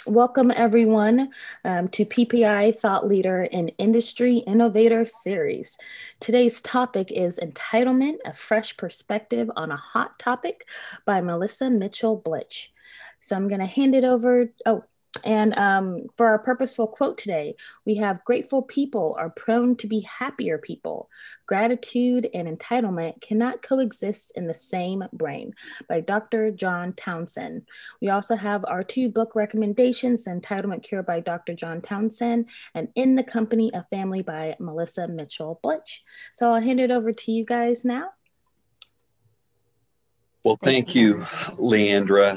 Welcome, everyone, to PPI Thought Leader and Industry Innovator Series. Today's topic is Entitlement, a Fresh Perspective on a Hot Topic by Melissa Mitchell Blitch. So I'm going to hand it over. And for our purposeful quote today, we have grateful people are prone to be happier people. Gratitude and entitlement cannot coexist in the same brain by Dr. John Townsend. We also have our two book recommendations: Entitlement Cure by Dr. John Townsend and In the Company of Family by Melissa Mitchell Blitch. So I'll hand it over to you guys now. Well, thank you, Leandra.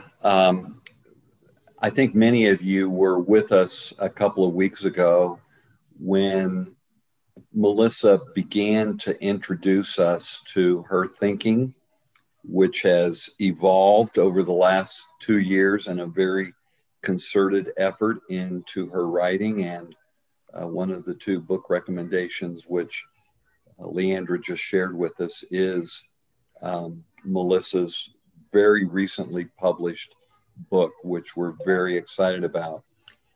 I think many of you were with us a couple of weeks ago when Melissa began to introduce us to her thinking, which has evolved over the last 2 years in a very concerted effort into her writing. And one of the two book recommendations, which Leandra just shared with us, is Melissa's very recently published book, which we're very excited about.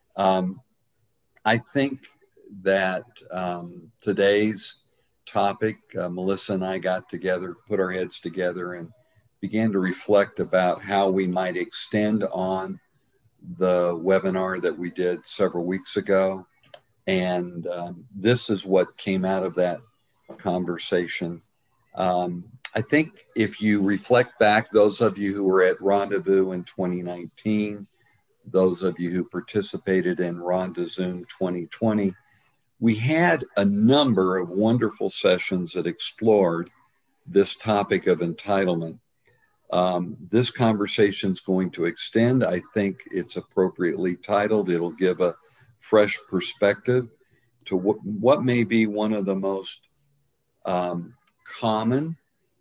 I think that today's topic, Melissa and I got together, put our heads together, and began to reflect about how we might extend on the webinar that we did several weeks ago. And this is what came out of that conversation. I think if you reflect back, those of you who were at Rendezvous in 2019, those of you who participated in Rhonda Zoom 2020, we had a number of wonderful sessions that explored this topic of entitlement. This conversation is going to extend. I think it's appropriately titled. It'll give a fresh perspective to what may be one of the most common,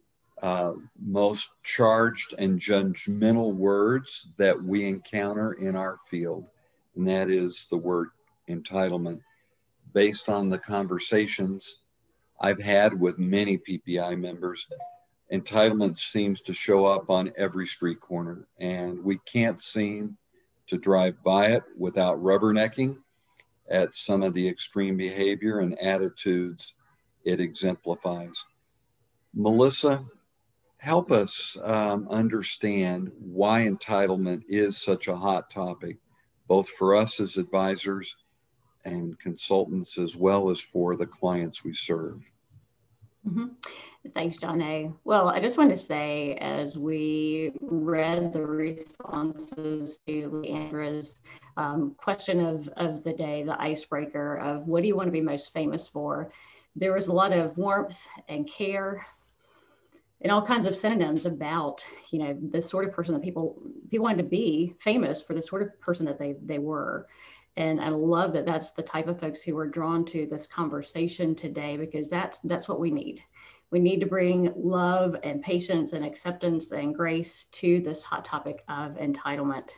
most charged and judgmental words that we encounter in our field, and that is the word entitlement. Based on the conversations I've had with many PPI members, entitlement seems to show up on every street corner, and we can't seem to drive by it without rubbernecking at some of the extreme behavior and attitudes it exemplifies. Melissa, help us understand why entitlement is such a hot topic, both for us as advisors and consultants, as well as for the clients we serve. Mm-hmm. Thanks, John A. Well, I just wanted to say, as we read the responses to Leandra's question of the day, the icebreaker of what do you want to be most famous for, there was a lot of warmth and care and all kinds of synonyms about, the sort of person that people wanted to be famous for, the sort of person that they were. And I love that that's the type of folks who are drawn to this conversation today, because that's what we need. We need to bring love and patience and acceptance and grace to this hot topic of entitlement.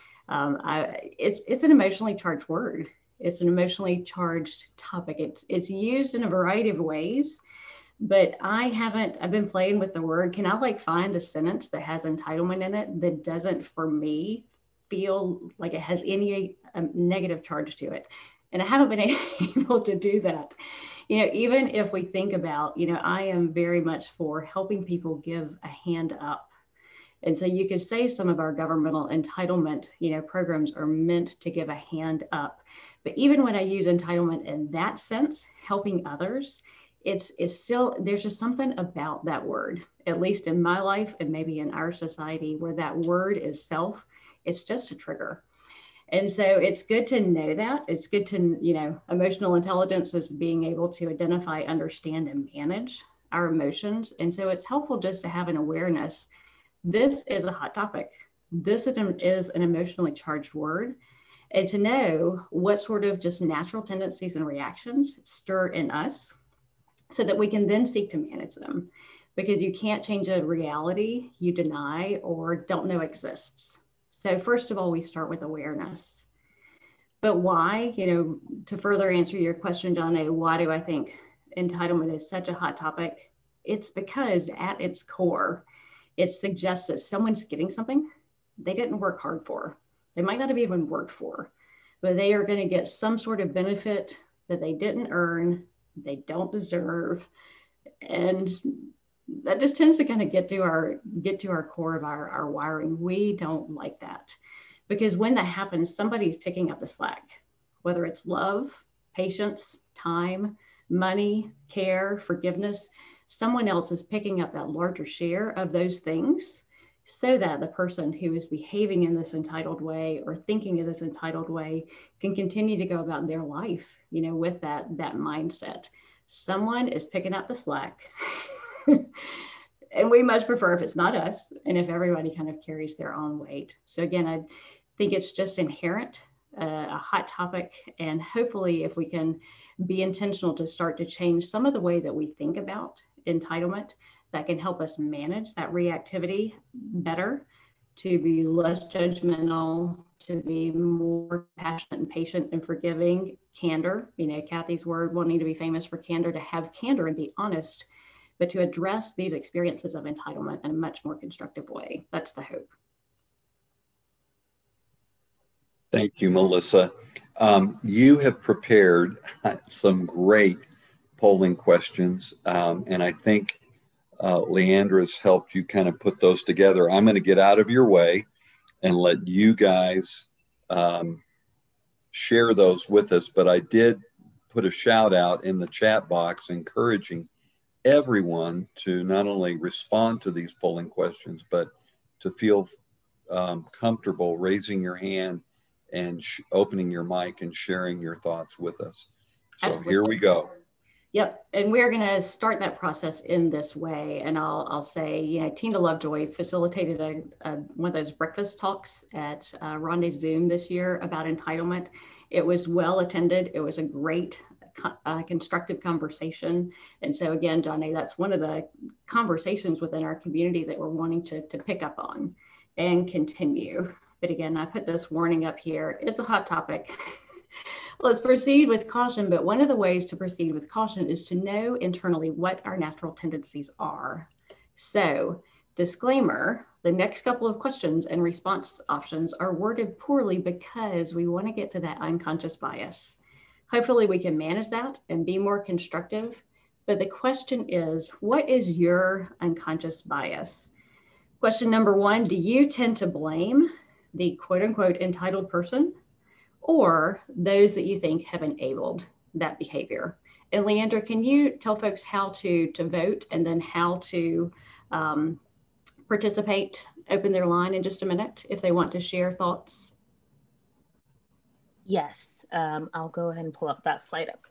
It's an emotionally charged word. It's an emotionally charged topic. It's used in a variety of ways, but I've been playing with the word. Can I find a sentence that has entitlement in it that doesn't, for me, feel like it has any negative charge to it? And I haven't been able to do that. Even if we think about, I am very much for helping people give a hand up. And so you could say some of our governmental entitlement, programs are meant to give a hand up. But even when I use entitlement in that sense, helping others, it's still, there's just something about that word, at least in my life and maybe in our society, where that word is self, it's just a trigger. And so it's good to know that. It's good to, emotional intelligence is being able to identify, understand, and manage our emotions. And so it's helpful just to have an awareness. This is a hot topic. This is an emotionally charged word. And to know what sort of just natural tendencies and reactions stir in us so that we can then seek to manage them. Because you can't change a reality you deny or don't know exists. So first of all, we start with awareness. But why, to further answer your question, John A., why do I think entitlement is such a hot topic? It's because at its core, it suggests that someone's getting something they didn't work hard for. They might not have even worked for, but they are going to get some sort of benefit that they didn't earn, they don't deserve. And that just tends to kind of get to our core of our wiring. We don't like that, because when that happens, somebody's picking up the slack, whether it's love, patience, time, money, care, forgiveness. Someone else is picking up that larger share of those things, so that the person who is behaving in this entitled way or thinking in this entitled way can continue to go about their life, with that mindset. Someone is picking up the slack. And we much prefer if it's not us, and if everybody kind of carries their own weight. So again, I think it's just inherent, a hot topic. And hopefully if we can be intentional to start to change some of the way that we think about entitlement, that can help us manage that reactivity better, to be less judgmental, to be more passionate and patient and forgiving. Candor, Kathy's word, wanting to be famous for candor, to have candor and be honest, but to address these experiences of entitlement in a much more constructive way. That's the hope. Thank you, Melissa. You have prepared some great polling questions, and I think Leandra's helped you kind of put those together. I'm going to get out of your way and let you guys share those with us, but I did put a shout out in the chat box encouraging everyone to not only respond to these polling questions, but to feel comfortable raising your hand and opening your mic and sharing your thoughts with us. So Absolutely. Here we go. Yep, and we're going to start that process in this way. And I'll say, Tina Lovejoy facilitated one of those breakfast talks at Rhonda's Zoom this year about entitlement. It was well attended. It was a great constructive conversation. And so again, Johnny, that's one of the conversations within our community that we're wanting to pick up on and continue. But again, I put this warning up here. It's a hot topic. Let's proceed with caution, but one of the ways to proceed with caution is to know internally what our natural tendencies are. So, disclaimer, the next couple of questions and response options are worded poorly because we want to get to that unconscious bias. Hopefully we can manage that and be more constructive, but the question is, what is your unconscious bias? Question number one, do you tend to blame the quote unquote entitled person, or those that you think have enabled that behavior? And Leandra, can you tell folks how to vote and then how to participate, open their line in just a minute if they want to share thoughts? Yes, I'll go ahead and pull up that slide up.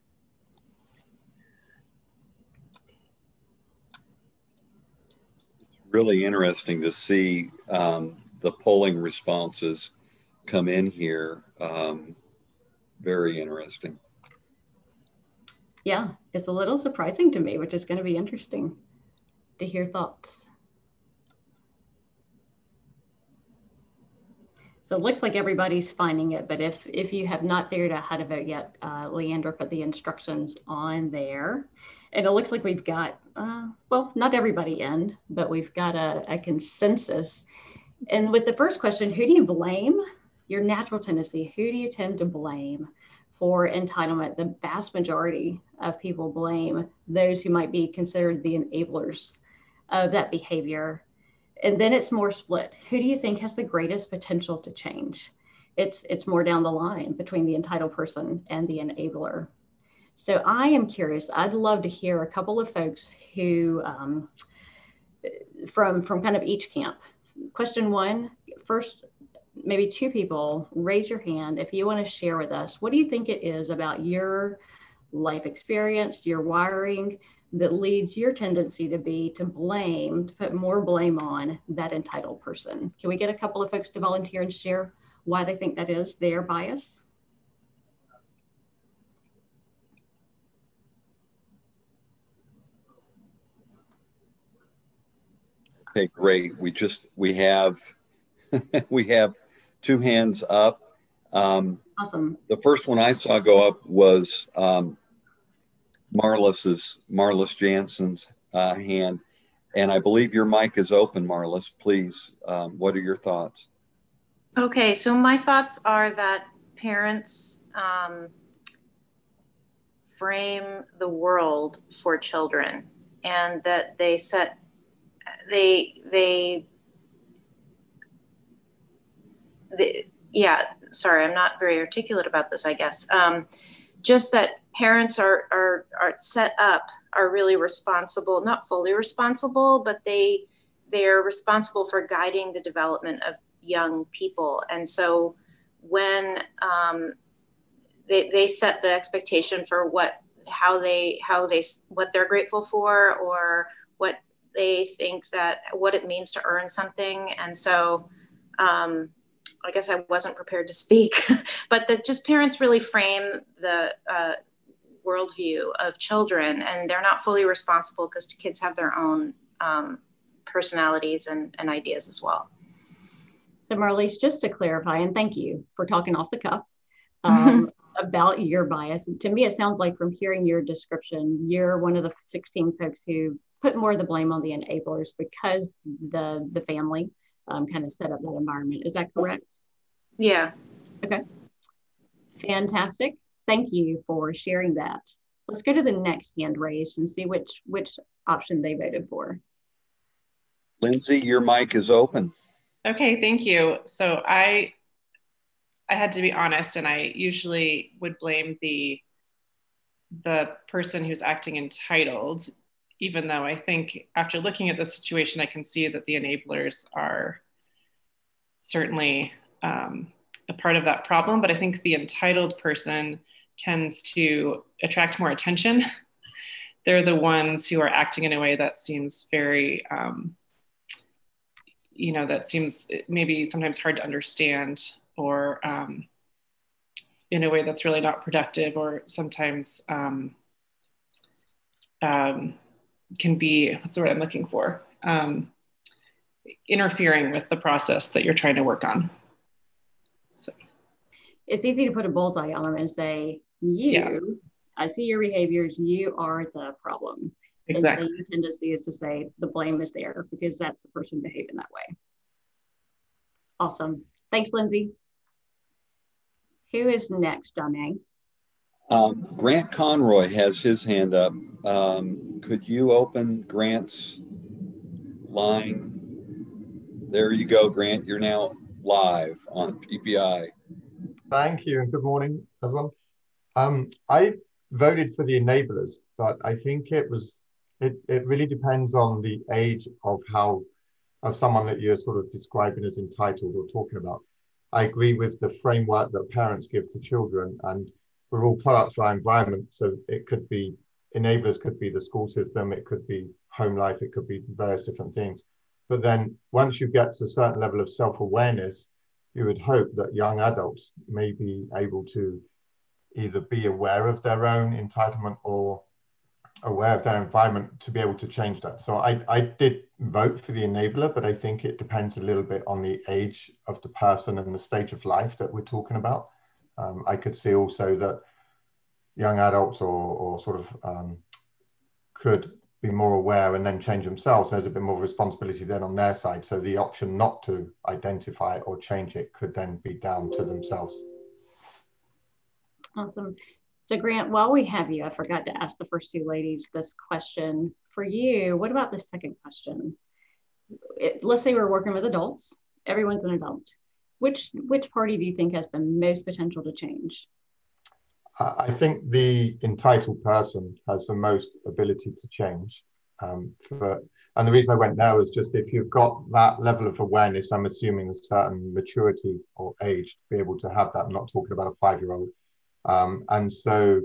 It's really interesting to see the polling responses come in here. Very interesting. Yeah, it's a little surprising to me, which is going to be interesting to hear thoughts. So it looks like everybody's finding it, but if you have not figured out how to vote yet, Leandra put the instructions on there. And it looks like we've got, well, not everybody in, but we've got a consensus. And with the first question, who do you blame? Your natural tendency, who do you tend to blame for entitlement? The vast majority of people blame those who might be considered the enablers of that behavior. And then it's more split. Who do you think has the greatest potential to change? It's more down the line between the entitled person and the enabler. So I am curious, I'd love to hear a couple of folks who, from kind of each camp. Question one, first, maybe two people, raise your hand if you want to share with us, what do you think it is about your life experience, your wiring, that leads your tendency to blame, to put more blame on that entitled person? Can we get a couple of folks to volunteer and share why they think that is their bias? Okay, great. We have we have two hands up. Awesome. The first one I saw go up was Marlis Jansen's hand. And I believe your mic is open, Marlis. Please, what are your thoughts? Okay, so my thoughts are that parents frame the world for children, and that yeah, sorry, I'm not very articulate about this, I guess. Just that parents are set up, are really responsible, not fully responsible, but they're responsible for guiding the development of young people. And so when they set the expectation for what they're grateful for, or what they think that what it means to earn something. And so I guess I wasn't prepared to speak, but that just parents really frame the worldview of children, and they're not fully responsible because kids have their own personalities and ideas as well. So Marlise, just to clarify, and thank you for talking off the cuff about your bias. To me, it sounds like from hearing your description, you're one of the 16 folks who put more of the blame on the enablers because the family kind of set up that environment. Is that correct? Yeah. Okay. Fantastic. Thank you for sharing that. Let's go to the next hand raised and see which option they voted for. Lindsay, your mic is open. Okay, thank you. So I had to be honest, and I usually would blame the person who's acting entitled, even though I think after looking at the situation, I can see that the enablers are certainly a part of that problem. But I think the entitled person tends to attract more attention. They're the ones who are acting in a way that seems very, that seems maybe sometimes hard to understand, or in a way that's really not productive, or sometimes can be, what's the word I'm looking for? Interfering with the process that you're trying to work on. So. It's easy to put a bullseye on them and say, I see your behaviors, you are the problem. Exactly. And so your tendency is to say the blame is there because that's the person behaving that way. Awesome. Thanks, Lindsay. Who is next, John A? Grant Conroy has his hand up. Could you open Grant's line? There you go, Grant. You're now live on PPI. Thank you, and good morning, everyone. I voted for the enablers, but I think it really depends on the age of someone that you're sort of describing as entitled or talking about. I agree with the framework that parents give to children, and we're all products of our environment. So it could be, enablers could be the school system, it could be home life, it could be various different things. But then once you get to a certain level of self-awareness, you would hope that young adults may be able to either be aware of their own entitlement or aware of their environment to be able to change that. So I did vote for the enabler, but I think it depends a little bit on the age of the person and the stage of life that we're talking about. I could see also that young adults or sort of could be more aware and then change themselves. There's a bit more responsibility then on their side. So the option not to identify or change it could then be down to themselves. Awesome. So Grant, while we have you, I forgot to ask the first two ladies this question. For you, what about the second question? Let's say we're working with adults. Everyone's an adult. Which party do you think has the most potential to change? I think the entitled person has the most ability to change. And the reason I went there was just if you've got that level of awareness, I'm assuming a certain maturity or age to be able to have that. I'm not talking about a 5-year-old. And so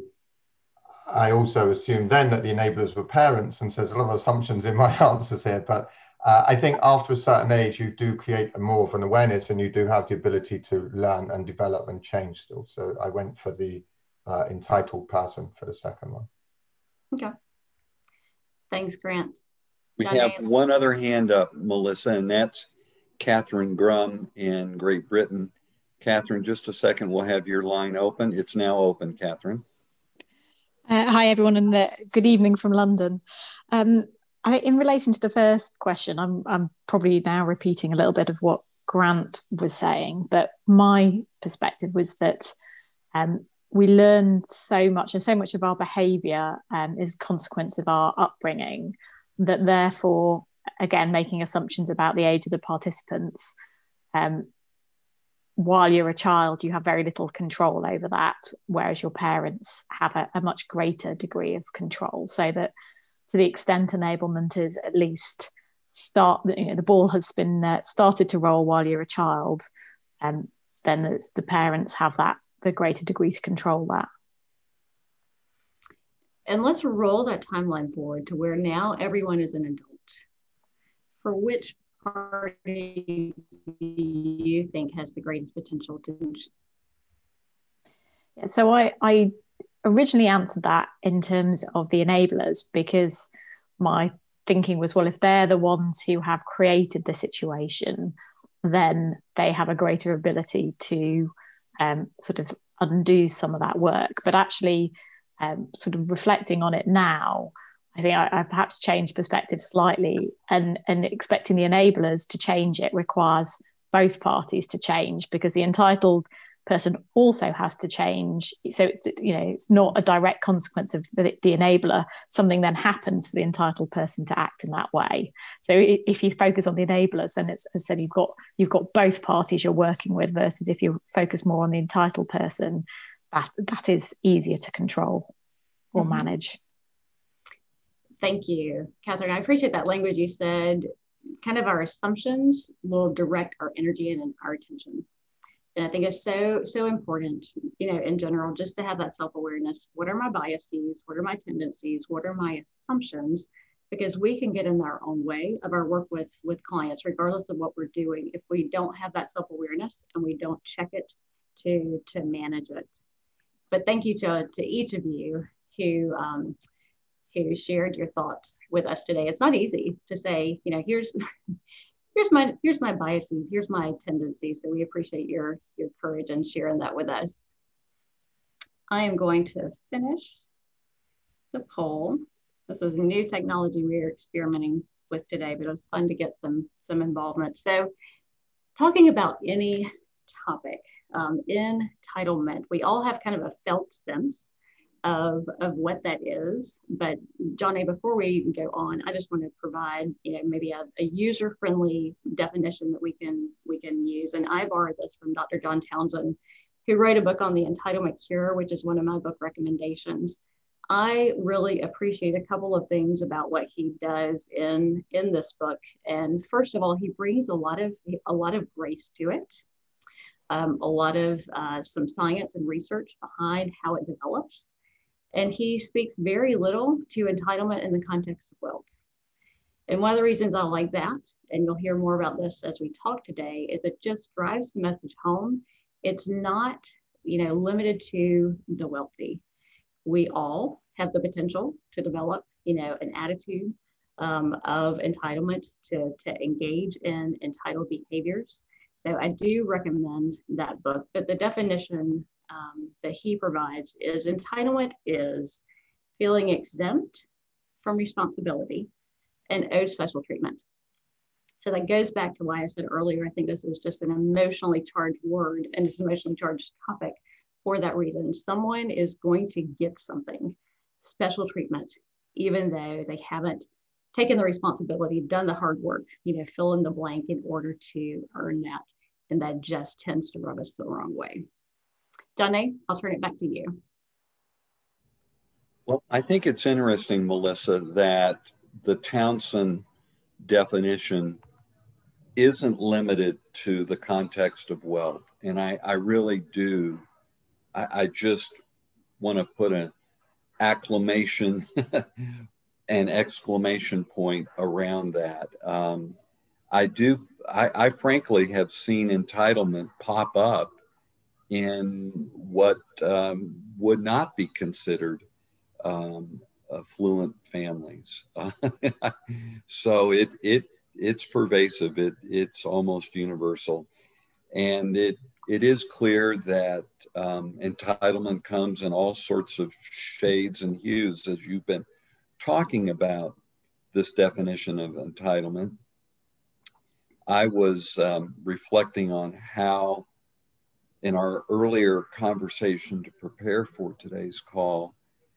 I also assumed then that the enablers were parents, and so there's a lot of assumptions in my answers here. But I think after a certain age, you do create more of an awareness and you do have the ability to learn and develop and change still. So I went for the entitled person for the second one. Okay. Thanks, Grant. We have one other hand up, Melissa, and that's Catherine Grum in Great Britain. Catherine, just a second, we'll have your line open. It's now open, Catherine. Hi, everyone, and good evening from London. In relation to the first question, I'm probably now repeating a little bit of what Grant was saying, but my perspective was that we learn so much, and so much of our behaviour is a consequence of our upbringing, that therefore, again, making assumptions about the age of the participants, while you're a child, you have very little control over that, whereas your parents have a much greater degree of control. So that to the extent enablement is at least the ball has been started to roll while you're a child, then the parents have the greater degree to control that. And let's roll that timeline forward to where now everyone is an adult. For which party do you think has the greatest potential to change? So I originally answered that in terms of the enablers, because my thinking was, well, if they're the ones who have created the situation, then they have a greater ability to sort of undo some of that work. But actually, sort of reflecting on it now, I think I perhaps changed perspective slightly, and expecting the enablers to change it requires both parties to change, because the entitled person also has to change. So it's not a direct consequence of the enabler. Something then happens for the entitled person to act in that way. So if you focus on the enablers, then it's, as I said, you've got both parties you're working with, versus if you focus more on the entitled person, that is easier to control or manage. Thank you, Catherine. I appreciate that language you said. Kind of our assumptions will direct our energy and our attention. And I think it's so important, in general, just to have that self-awareness. What are my biases? What are my tendencies? What are my assumptions? Because we can get in our own way of our work with clients, regardless of what we're doing, if we don't have that self-awareness and we don't check it to manage it. But thank you to each of you who shared your thoughts with us today. It's not easy to say, here's my biases, here's my tendencies. So we appreciate your courage and sharing that with us. I am going to finish the poll. This is new technology we are experimenting with today, but it was fun to get some involvement. So talking about any topic, entitlement, we all have kind of a felt sense of what that is. But John A., before we even go on, I just want to provide, maybe a user-friendly definition that we can use. And I borrowed this from Dr. John Townsend, who wrote a book on the entitlement cure, which is one of my book recommendations. I really appreciate a couple of things about what he does in this book. And first of all, he brings a lot of grace to it, a lot of some science and research behind how it develops. And he speaks very little to entitlement in the context of wealth. And one of the reasons I like that, and you'll hear more about this as we talk today, is it just drives the message home. It's not, limited to the wealthy. We all have the potential to develop, an attitude of entitlement to engage in entitled behaviors. So I do recommend that book. But the definition that he provides is entitlement is feeling exempt from responsibility and owed special treatment. So that goes back to why I said earlier, I think this is just an emotionally charged word, and it's an emotionally charged topic for that reason. Someone is going to get something, special treatment, even though they haven't taken the responsibility, done the hard work, fill in the blank in order to earn that. And that just tends to rub us the wrong way. John, I'll turn it back to you. Well, I think it's interesting, Melissa, that the Townsend definition isn't limited to the context of wealth. And I really do. I just want to put an acclamation and exclamation point around that. I frankly have seen entitlement pop up in what would not be considered affluent families. So it's pervasive. It's almost universal. And it is clear that entitlement comes in all sorts of shades and hues, as you've been talking about this definition of entitlement. I was reflecting on how, in our earlier conversation to prepare for today's call,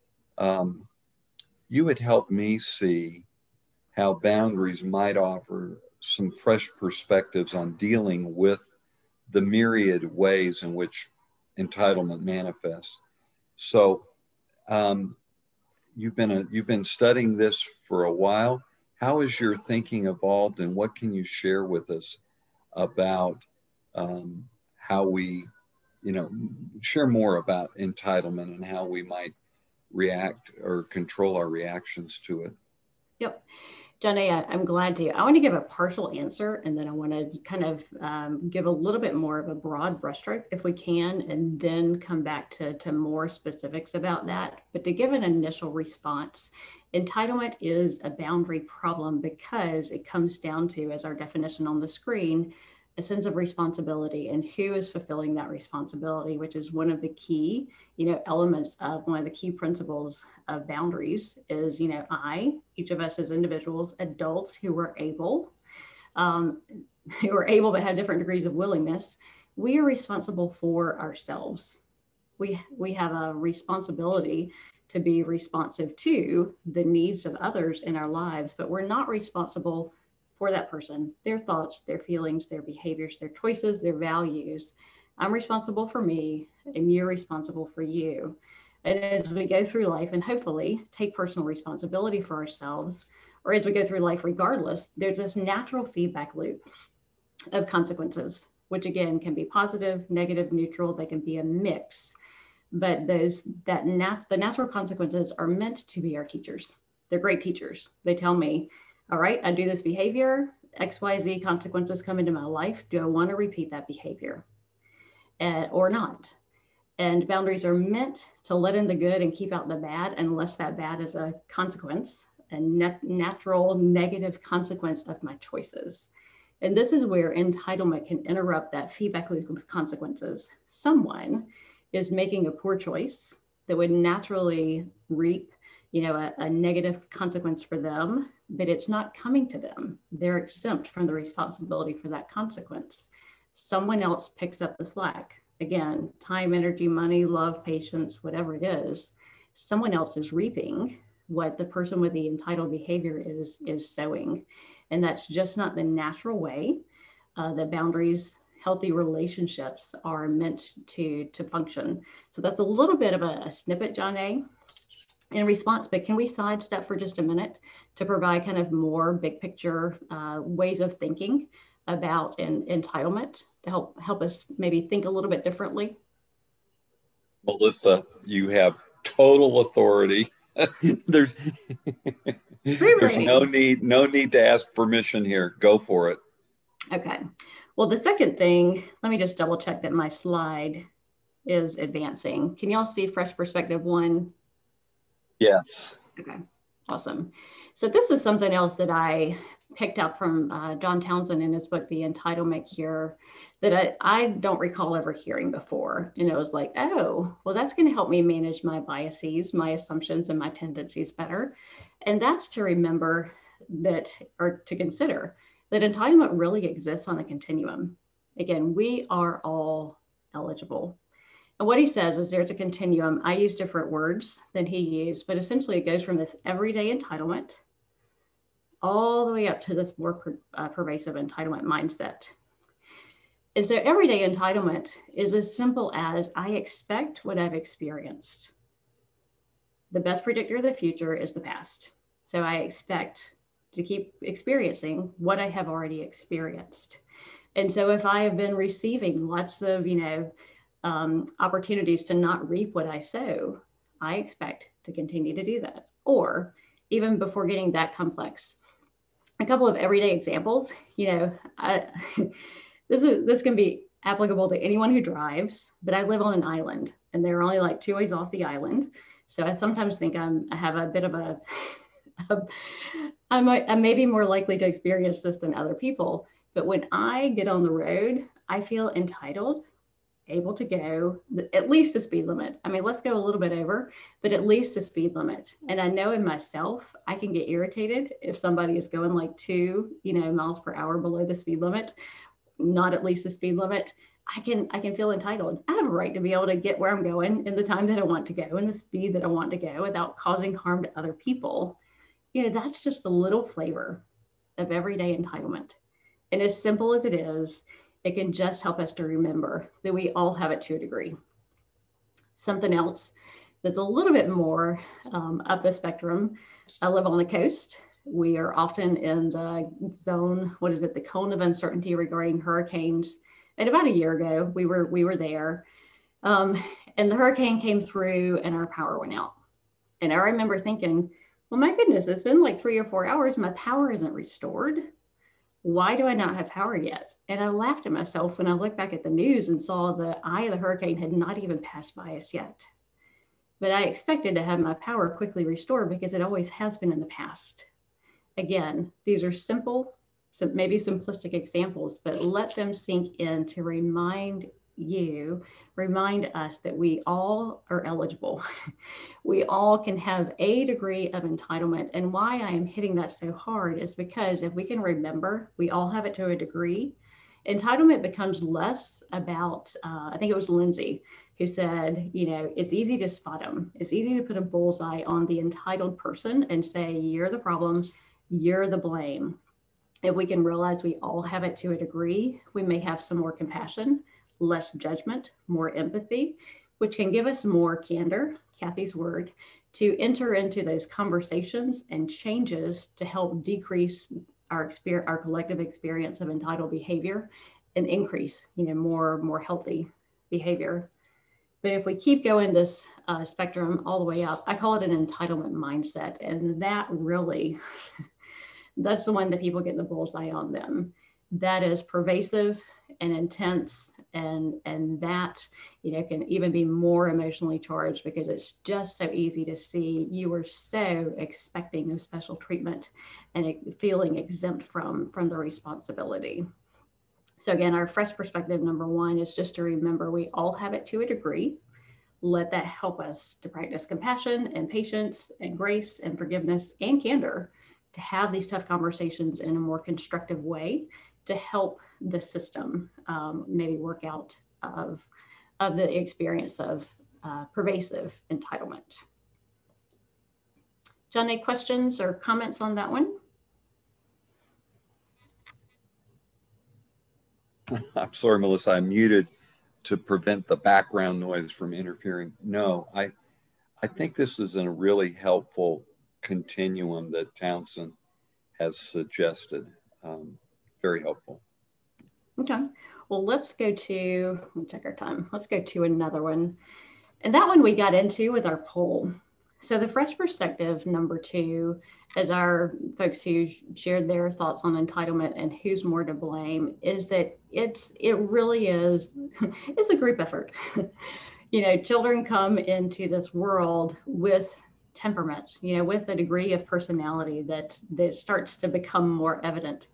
you had helped me see how boundaries might offer some fresh perspectives on dealing with the myriad ways in which entitlement manifests. So you've been studying this for a while. How has your thinking evolved, and what can you share with us about how we, share more about entitlement and how we might react or control our reactions to it? Yep. Johnny, I'm glad to. I want to give a partial answer, and then I want to kind of give a little bit more of a broad brushstroke if we can, and then come back to more specifics about that. But to give an initial response, entitlement is a boundary problem because it comes down to, as our definition on the screen, a sense of responsibility and who is fulfilling that responsibility, which is one of the key, elements of one of the key principles of boundaries is, each of us as individuals, adults who are able but have different degrees of willingness, we are responsible for ourselves. We have a responsibility to be responsive to the needs of others in our lives, but we're not responsible for that person, their thoughts, their feelings, their behaviors, their choices, their values. I'm responsible for me, and you're responsible for you. And as we go through life and hopefully take personal responsibility for ourselves, or as we go through life regardless, there's this natural feedback loop of consequences, which again can be positive, negative, neutral. They can be a mix, but the natural consequences are meant to be our teachers. They're great teachers. They tell me, all right, I do this behavior, XYZ consequences come into my life. Do I want to repeat that behavior or not? And boundaries are meant to let in the good and keep out the bad, unless that bad is a consequence, a natural negative consequence of my choices. And this is where entitlement can interrupt that feedback loop of consequences. Someone is making a poor choice that would naturally reap a negative consequence for them, but it's not coming to them. They're exempt from the responsibility for that consequence. Someone else picks up the slack. Again, time, energy, money, love, patience, whatever it is, someone else is reaping what the person with the entitled behavior is sowing. And that's just not the natural way that boundaries, healthy relationships are meant to function. So that's a little bit of a snippet, John A., in response, but can we sidestep for just a minute to provide kind of more big picture ways of thinking about entitlement to help us maybe think a little bit differently? Melissa, you have total authority. There's no need to ask permission here. Go for it. Okay. Well, the second thing, let me just double check that my slide is advancing. Can y'all see Fresh Perspective 1? Yes. Okay, awesome. So this is something else that I picked up from John Townsend in his book, The Entitlement Cure, that I don't recall ever hearing before. And it was like, oh, well, that's going to help me manage my biases, my assumptions, and my tendencies better. And that's to remember that, or to consider that entitlement really exists on a continuum. Again, we are all eligible. And what he says is there's a continuum. I use different words than he used, but essentially it goes from this everyday entitlement all the way up to this more pervasive entitlement mindset. Is there everyday entitlement is as simple as I expect what I've experienced. The best predictor of the future is the past. So I expect to keep experiencing what I have already experienced. And so if I have been receiving lots of, opportunities to not reap what I sow, I expect to continue to do that. Or even before getting that complex, a couple of everyday examples, this can be applicable to anyone who drives, but I live on an island and there are only like 2 ways off the island. So I sometimes think I have a bit of I may be more likely to experience this than other people. But when I get on the road, I feel entitled able to go at least the speed limit. I mean, let's go a little bit over, but at least the speed limit. And I know in myself, I can get irritated if somebody is going like 2, miles per hour below the speed limit, not at least the speed limit. I can feel entitled. I have a right to be able to get where I'm going in the time that I want to go and the speed that I want to go without causing harm to other people. That's just a little flavor of everyday entitlement. And as simple as it is, it can just help us to remember that we all have it to a degree. Something else that's a little bit more up the spectrum. I live on the coast. We are often in the zone, the cone of uncertainty regarding hurricanes. And about a year ago, we were there, and the hurricane came through and our power went out. And I remember thinking, well, my goodness, it's been like 3 or 4 hours. My power isn't restored. Why do I not have power yet? And I laughed at myself when I looked back at the news and saw the eye of the hurricane had not even passed by us yet. But I expected to have my power quickly restored because it always has been in the past. Again, these are simple, maybe simplistic examples, but let them sink in to remind us that we all are eligible. We all can have a degree of entitlement. And why I am hitting that so hard is because if we can remember, we all have it to a degree. Entitlement becomes less about, I think it was Lindsay who said, it's easy to spot them. It's easy to put a bullseye on the entitled person and say, you're the problem, you're the blame. If we can realize we all have it to a degree, we may have some more compassion, less judgment, more empathy, which can give us more candor, Kathy's word, to enter into those conversations and changes to help decrease our collective experience of entitled behavior and increase, more healthy behavior. But if we keep going this spectrum all the way up, I call it an entitlement mindset. And that really, that's the one that people get the bullseye on them. That is pervasive and intense, and that can even be more emotionally charged because it's just so easy to see you are so expecting of special treatment and feeling exempt from the responsibility. So again, our fresh perspective number 1 is just to remember we all have it to a degree. Let that help us to practice compassion and patience and grace and forgiveness and candor, to have these tough conversations in a more constructive way to help the system maybe work out of the experience of pervasive entitlement. John, any questions or comments on that one? I'm sorry, Melissa, I muted to prevent the background noise from interfering. No, I think this is a really helpful continuum that Townsend has suggested. Very helpful. Okay, well, let's go to, let me check our time. Let's go to another one. And that one we got into with our poll. So the fresh perspective number 2, as our folks who shared their thoughts on entitlement and who's more to blame, is that it really is, it's a group effort. Children come into this world with temperament, with a degree of personality that starts to become more evident,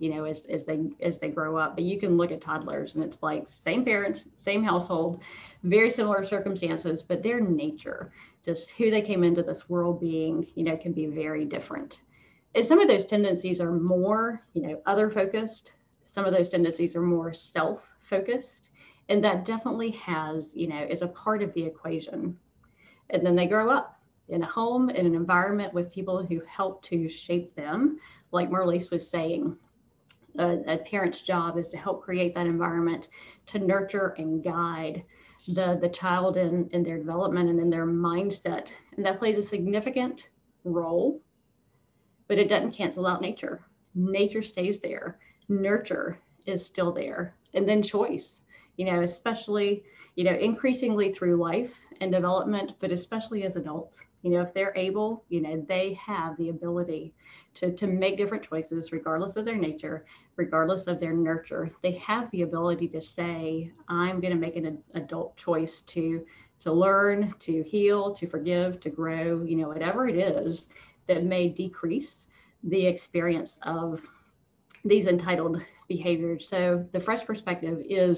as they grow up. But you can look at toddlers and it's like same parents, same household, very similar circumstances, but their nature, just who they came into this world being, can be very different. And some of those tendencies are more, other focused. Some of those tendencies are more self-focused. And that definitely has, is a part of the equation. And then they grow up in a home, in an environment with people who help to shape them. Like Marlise was saying, a parent's job is to help create that environment, to nurture and guide the child in their development and in their mindset. And that plays a significant role, but it doesn't cancel out nature. Nature stays there. Nurture is still there. And then choice, especially, increasingly through life and development, but especially as adults. If they're able, they have the ability to make different choices, regardless of their nature, regardless of their nurture. They have the ability to say, I'm going to make an adult choice to learn, to heal, to forgive, to grow, whatever it is that may decrease the experience of these entitled behaviors. So the fresh perspective is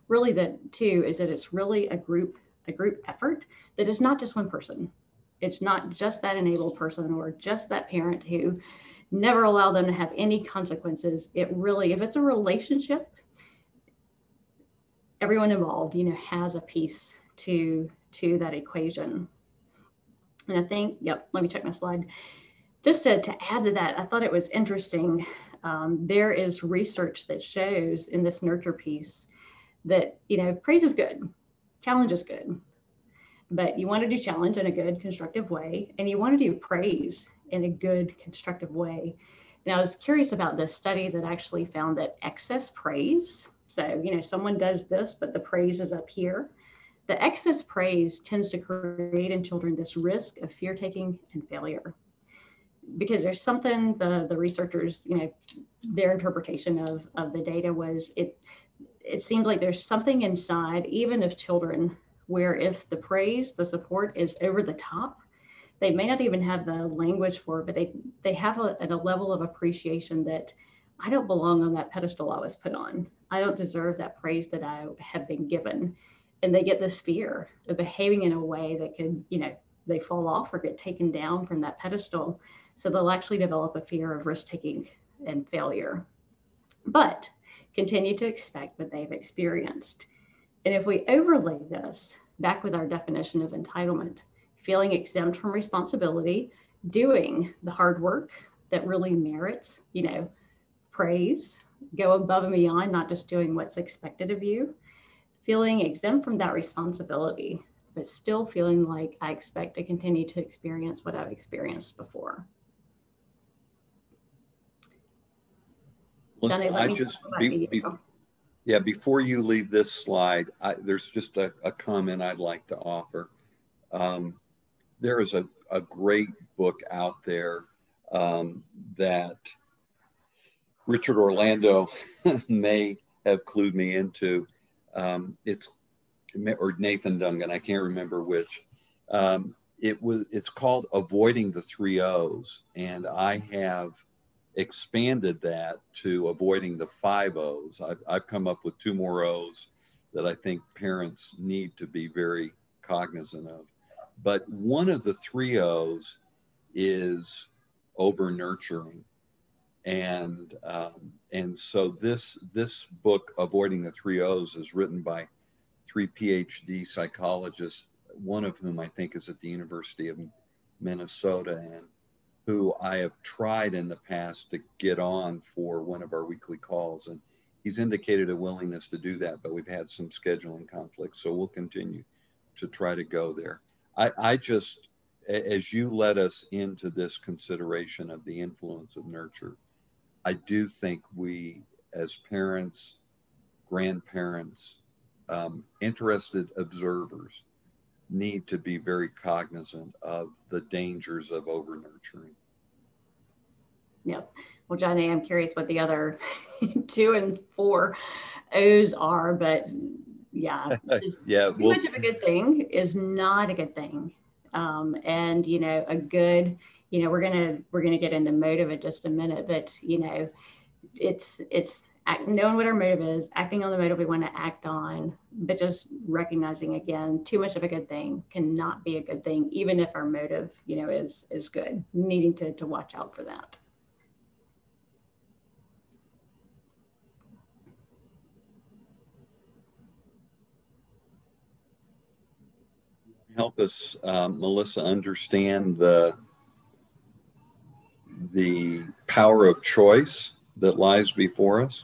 really that too is that it's really a group effort that is not just one person. It's not just that enabled person or just that parent who never allow them to have any consequences. It really, if it's a relationship, everyone involved, has a piece to that equation. And I think, yep, let me check my slide. Just to add to that, I thought it was interesting. There is research that shows in this nurture piece that, praise is good, challenge is good, but you want to do challenge in a good, constructive way, and you want to do praise in a good, constructive way. And I was curious about this study that actually found that excess praise, so, someone does this, but the praise is up here. The excess praise tends to create in children this risk of fear-taking and failure. Because there's something, the researchers, their interpretation of the data was it seems like there's something inside, even of children, where if the praise, the support is over the top, they may not even have the language for it, but they have a level of appreciation that I don't belong on that pedestal I was put on. I don't deserve that praise that I have been given. And they get this fear of behaving in a way that could, they fall off or get taken down from that pedestal. So they'll actually develop a fear of risk-taking and failure, but continue to expect what they've experienced. And if we overlay this back with our definition of entitlement, feeling exempt from responsibility, doing the hard work that really merits, praise, go above and beyond, not just doing what's expected of you, feeling exempt from that responsibility, but still feeling like I expect to continue to experience what I've experienced before. Look, Johnny, before you leave this slide, there's just a comment I'd like to offer. There is a great book out there that Richard Orlando may have clued me into. Or Nathan Dungan, I can't remember which. It's called Avoiding the 3 O's, and I have expanded that to avoiding the 5 O's. I've come up with 2 more O's that I think parents need to be very cognizant of. But one of the 3 O's is over nurturing. And so this book, Avoiding the 3 O's, is written by 3 PhD psychologists, one of whom I think is at the University of Minnesota, and who I have tried in the past to get on for one of our weekly calls. And he's indicated a willingness to do that, but we've had some scheduling conflicts. So we'll continue to try to go there. I just, as you led us into this consideration of the influence of nurture, I do think we, as parents, grandparents, interested observers, need to be very cognizant of the dangers of over nurturing. Yep. Well, Johnny, I'm curious what the other 2 and 4 O's are, but yeah, too much of a good thing is not a good thing. And a good, we're gonna get into motive in just a minute, but it's knowing what our motive is, acting on the motive we want to act on, but just recognizing, again, too much of a good thing cannot be a good thing, even if our motive, is good, needing to watch out for that. Help us, Melissa, understand the power of choice that lies before us.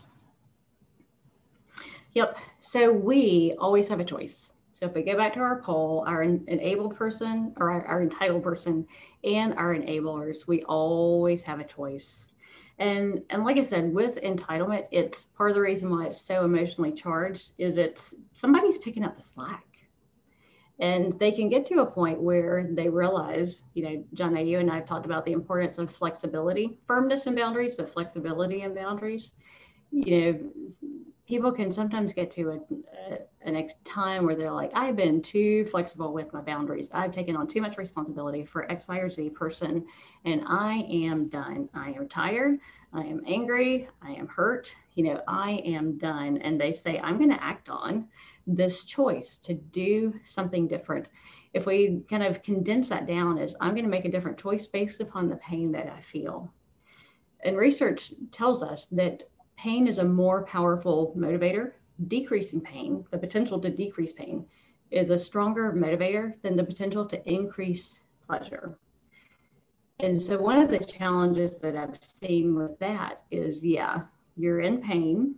Yep. So we always have a choice. So if we go back to our poll, our enabled person, or our entitled person, and our enablers, we always have a choice. And like I said, with entitlement, it's part of the reason why it's so emotionally charged is somebody's picking up the slack. And they can get to a point where they realize, John, you and I have talked about the importance of flexibility, firmness and boundaries, but flexibility and boundaries. People can sometimes get to a time where they're like, I've been too flexible with my boundaries. I've taken on too much responsibility for X, Y, or Z person, and I am done. I am tired. I am angry. I am hurt. I am done. And they say, I'm going to act on this choice to do something different. If we kind of condense that down as I'm going to make a different choice based upon the pain that I feel. And research tells us that pain is a more powerful motivator. Decreasing pain, the potential to decrease pain, is a stronger motivator than the potential to increase pleasure. And so one of the challenges that I've seen with that is, you're in pain.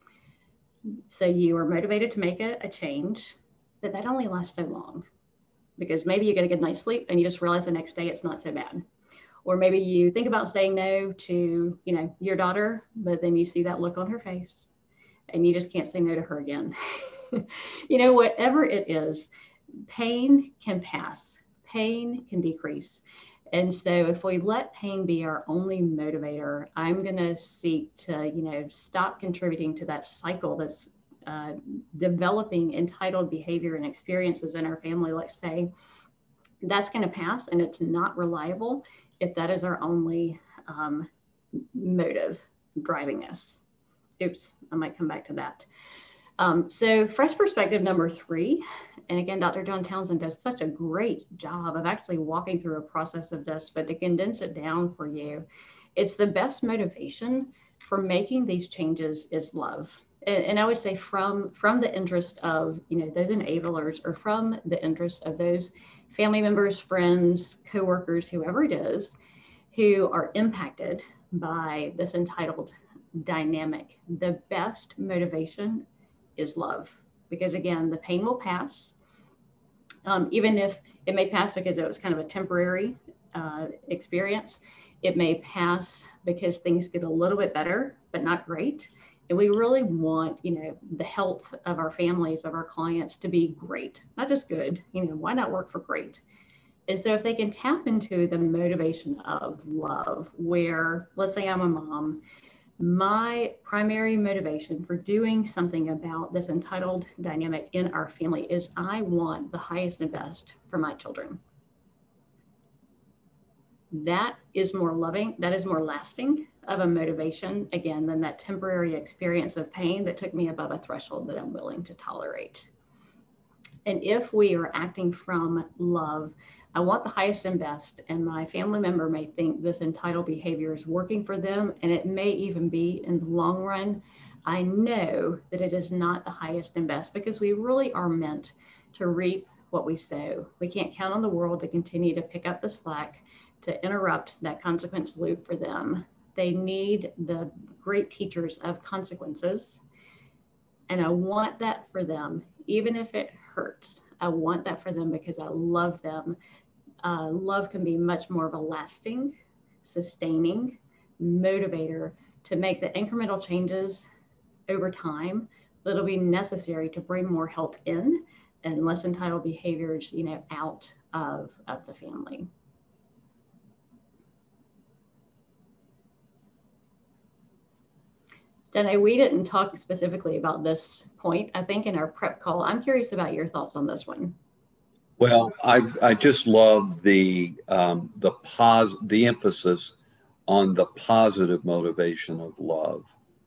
So you are motivated to make a change, but that only lasts so long. Because maybe you get a good night's sleep and you just realize the next day it's not so bad. Or maybe you think about saying no to, your daughter, but then you see that look on her face and you just can't say no to her again. Whatever it is, pain can pass, pain can decrease. And so if we let pain be our only motivator, I'm going to seek to, stop contributing to that cycle that's developing entitled behavior and experiences in our family. Let's say that's going to pass, and it's not reliable if that is our only motive driving us. Oops, I might come back to that. So fresh perspective number 3, and again, Dr. John Townsend does such a great job of actually walking through a process of this, but to condense it down for you, it's the best motivation for making these changes is love. And I would say from the interest of, those enablers, or from the interest of those family members, friends, coworkers, whoever it is, who are impacted by this entitled dynamic. The best motivation is love, because again, the pain will pass, even if it may pass because it was kind of a temporary experience. It may pass because things get a little bit better, but not great. And we really want, the health of our families, of our clients to be great, not just good. Why not work for great? And so if they can tap into the motivation of love, where, let's say I'm a mom, my primary motivation for doing something about this entitled dynamic in our family is I want the highest and best for my children. That is more loving, that is more lasting of a motivation, again, than that temporary experience of pain that took me above a threshold that I'm willing to tolerate. And if we are acting from love, I want the highest and best, and my family member may think this entitled behavior is working for them, and it may even be in the long run. I know that it is not the highest and best, because we really are meant to reap what we sow. We can't count on the world to continue to pick up the slack, to interrupt that consequence loop for them. They need the great teachers of consequences. And I want that for them, even if it hurts. I want that for them because I love them. Love can be much more of a lasting, sustaining motivator to make the incremental changes over time that'll be necessary to bring more health in and less entitled behaviors, out of the family. Danae, we didn't talk specifically about this point, I think, in our prep call. I'm curious about your thoughts on this one. Well, I just love the emphasis on the positive motivation of love.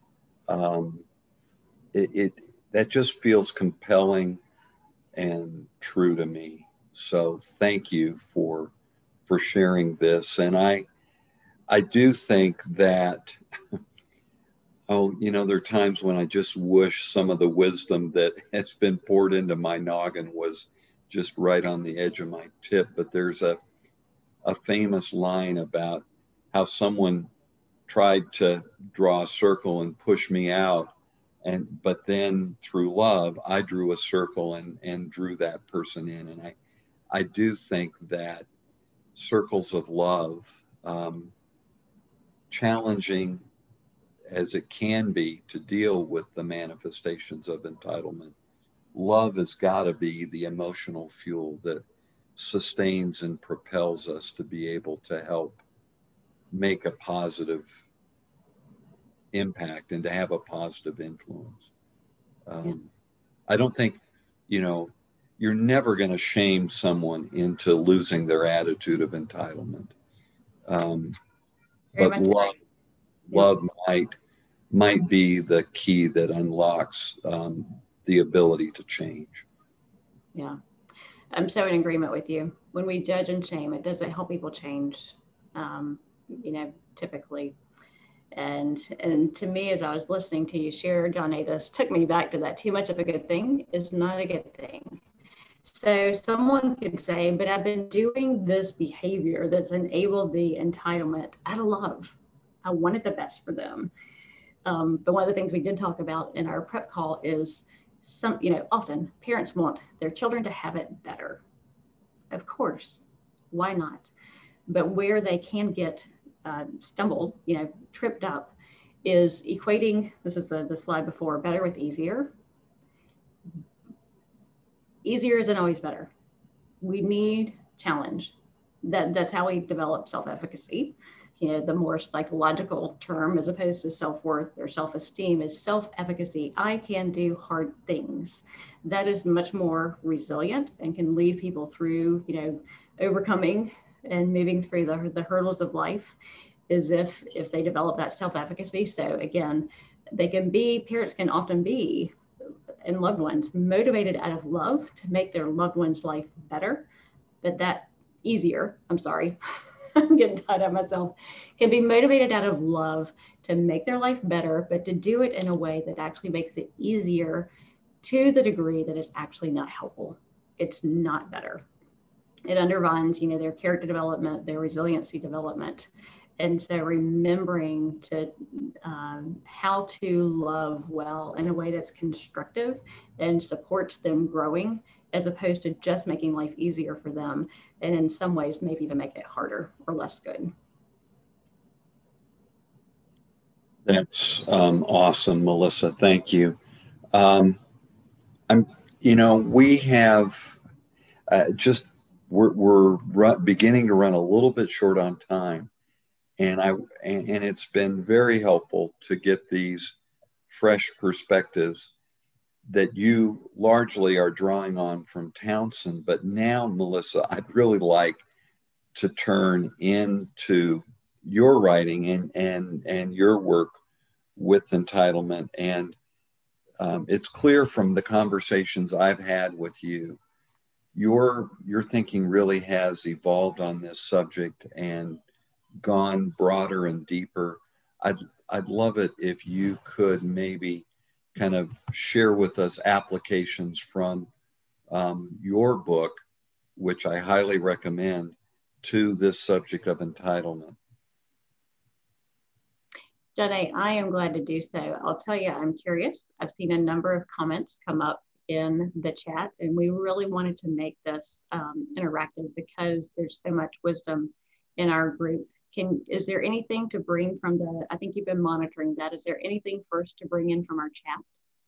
That just feels compelling and true to me. So thank you for sharing this. And I do think that there are times when I just wish some of the wisdom that has been poured into my noggin was just right on the edge of my tip. But there's a famous line about how someone tried to draw a circle and push me out. But then through love, I drew a circle and drew that person in. And I do think that circles of love, challenging as it can be to deal with the manifestations of entitlement, love has got to be the emotional fuel that sustains and propels us to be able to help make a positive impact and to have a positive influence. I don't think, you're never going to shame someone into losing their attitude of entitlement. But love might be the key that unlocks the ability to change. Yeah, I'm so in agreement with you. When we judge and shame, it doesn't help people change, typically. And to me, as I was listening to you share, John A., this took me back to that too much of a good thing is not a good thing. So someone could say, but I've been doing this behavior that's enabled the entitlement out of love. I wanted the best for them. But one of the things we did talk about in our prep call is often parents want their children to have it better. Of course, why not? But where they can get stumbled, tripped up, is equating, this is the slide before, better with easier. Easier isn't always better. We need challenge. That's how we develop self-efficacy. The more psychological term, as opposed to self-worth or self-esteem, is self-efficacy. I can do hard things. That is much more resilient and can lead people through, overcoming and moving through the hurdles of life, is if they develop that self-efficacy. So again, parents can often be, and loved ones, motivated out of love to make their loved one's life better, I'm getting tired of myself, can be motivated out of love to make their life better, but to do it in a way that actually makes it easier to the degree that it's actually not helpful. It's not better. It undermines, their character development, their resiliency development. And so remembering how to love well in a way that's constructive and supports them growing, as opposed to just making life easier for them, and in some ways maybe even make it harder or less good. That's awesome, Melissa. Thank you. We have we're beginning to run a little bit short on time. And it's been very helpful to get these fresh perspectives that you largely are drawing on from Townsend. But now, Melissa, I'd really like to turn into your writing and your work with entitlement. And it's clear from the conversations I've had with you, your thinking really has evolved on this subject and gone broader and deeper. I'd love it if you could maybe kind of share with us applications from your book, which I highly recommend, to this subject of entitlement. John A., I am glad to do so. I'll tell you, I'm curious. I've seen a number of comments come up in the chat, and we really wanted to make this interactive because there's so much wisdom in our group. Is there anything to bring from I think you've been monitoring that. Is there anything first to bring in from our chat?